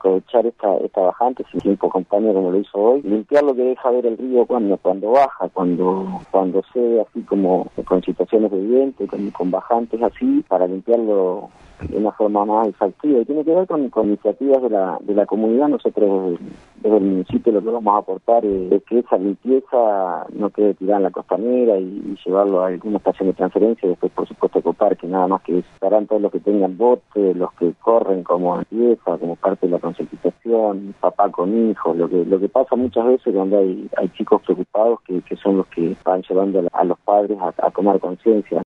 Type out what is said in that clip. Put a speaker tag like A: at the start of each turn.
A: aprovechar esta bajante, sin tiempo compañero como lo hizo hoy, limpiar lo que deja ver el río cuando baja, cuando se ve así como con situaciones de viento, con bajantes así, para limpiarlo de una forma más efectiva, y tiene que ver con iniciativas de la comunidad. Nosotros desde el municipio lo que vamos a aportar es que esa limpieza no quede tirada en la costanera y llevarlo a alguna estación de transferencia, y después por supuesto copar, que nada más que estarán todos los que tengan bote, los que corren como limpieza, como parte de la concientización, papá con hijos, lo que pasa muchas veces cuando hay chicos preocupados que son los que van llevando a los padres a tomar conciencia.